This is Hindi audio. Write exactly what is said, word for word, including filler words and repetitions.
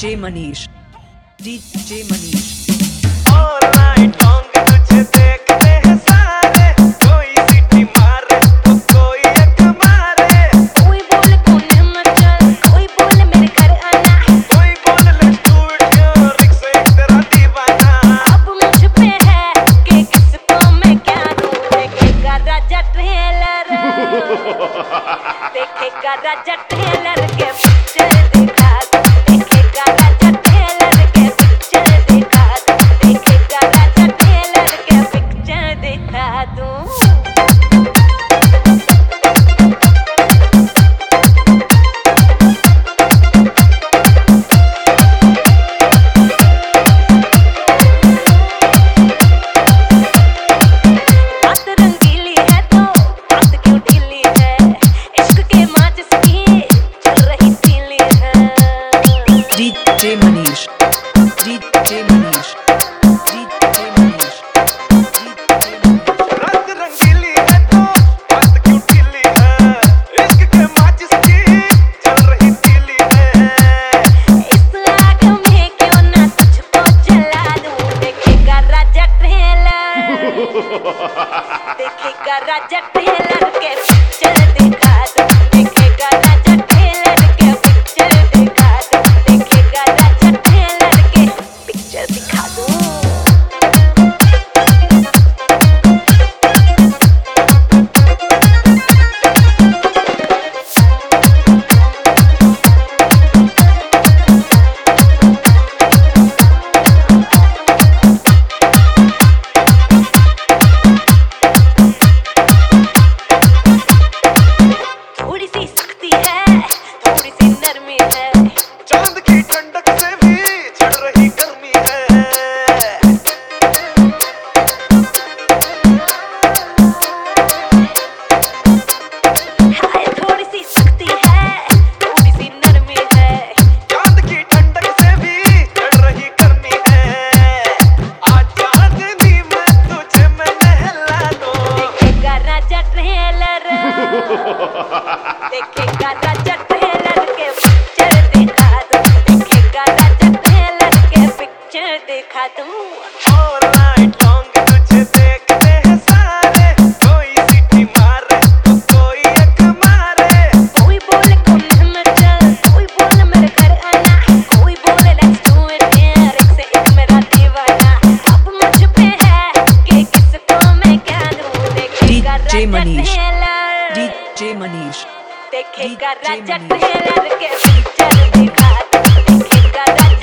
DJ Manish DJ Manish All night long तुझे देखते हैं सारे, कोई सीटी मारे तो कोई एक मारे, कोई बोले कोने में चल, कोई बोले मेरे घर आना, कोई बोले let's do it here, rickshaw एक तेरा दीवाना। अब मुझ पे है कि किसको मैं क्या दूं। देखेगा राजा ट्रेलर देखेगा राजा ट्रेलर के पिक्चर दिखा दूं। देखेगा राजा ट्रेलर के पिक्चर दिखा दूं। देखेगा राजा ट्रेलर के पिक्चर दिखा दूं। बात रंगीली है तो बात क्यों ढीली है, इश्क के माचिस की चल रही तीली है। DJ Manish DJ Manish DJ Manish रात रंगीली है तो बात क्यों ढीली है, इश्क के माचिस की चल रही तीली है। इस आग में क्यों ना तुझको जला दूं। देखेगा राजा ट्रेलर देखेगा राजा ट्रेलर के पिक्चर दिखा दूं। देखेगा राजा ट्रेलर के पिक्चर दिखा दूं। देखेगा राजा ट्रेलर के पिक्चर दिखा दूं। थोड़ी सी सख्ती है, थोड़ी सी नरमी है, चांद की ठंडक से भी चढ़ रही गर्मी है। हाय थोड़ी सी सख्ती है, थोड़ी सी नरमी है, चांद की ठंडक से भी चढ़ रही गर्मी है। आज चांदनी में तुझे मैं नहला दूं। देखेगा राजा ट्रेलर देखेगा राजा ट्रेलर के पिक्चर दिखा दूं। देखेगा राजा ट्रेलर के पिक्चर दिखा दूं। All night long तुझे देखते हैं सारे, कोई सीटी मारे तो कोई एक मारे, कोई बोले कोने में चल, कोई बोले मेरे घर आना, कोई बोले let's do it here, एक से एक मेरा दीवाना। अब मुझ पे है कि किसको मैं क्या दूं। देखेगा DJ Raja Manish trailer DJ Manish देखेगा डीजे राजा मनीष। ट्रेलर के पिक्चर दिखा दूं। देखेगा राजा